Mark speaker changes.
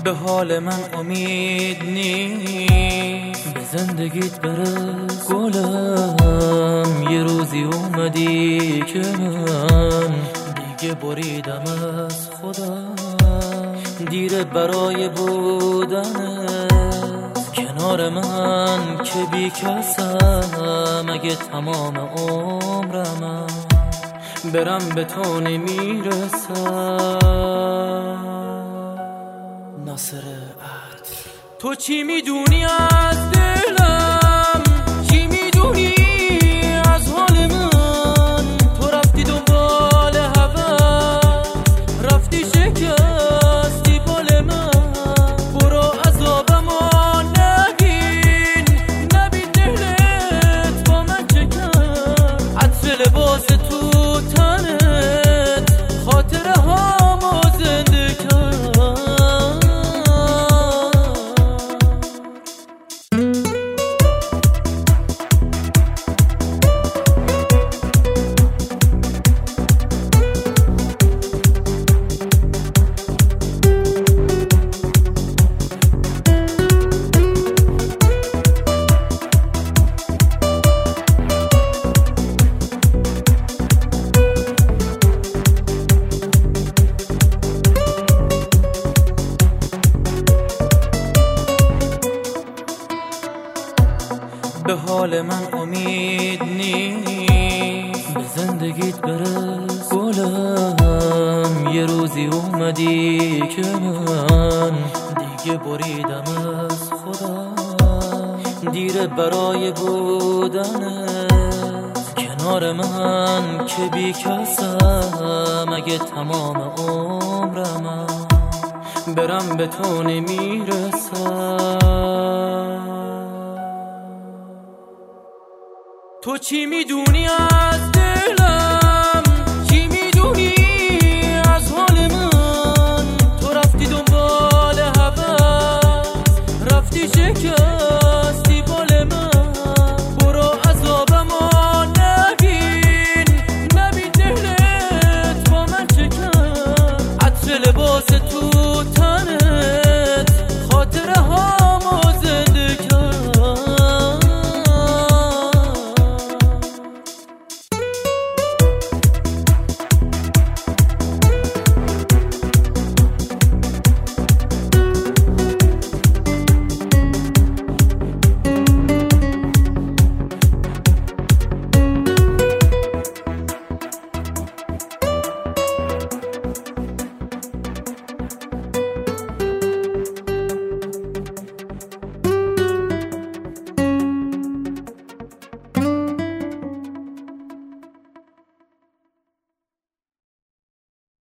Speaker 1: به حال من امید نیست، به زندگیت برس گلم. یه روزی اومدی که من دیگه بریدم از خودم. دیره برای بودنت کنار من که بی کسم. اگه تمام عمرم برم به تو نمیرسم. ناصر عطر تو چی میدونی از دلم؟ چی میدونی از حال من؟ تو رفتی دنبال هوس، رفتی شکستی بال من. برو عذابمو نبین، نبین دلت با من چه کرد. عطر لباس تو تنت خاطره هامو زنده کرد. به حال من امید نیست، به زندگیت برس گلم. یه روزی اومدی که من دیگه بریدم از خودم. دیره برای بودنت کنار من که بی کسم. اگه تمام عمرم برم به تو نمیرسم. تو چی میدونی از دلم؟ چی میدونی از حال من؟ تو رفتی دنبال هوس، رفتی شکستی بال من. برو عذابمو نبین، نبین دلت با من چه کرد. عطر لباس تو تنت خاطره ها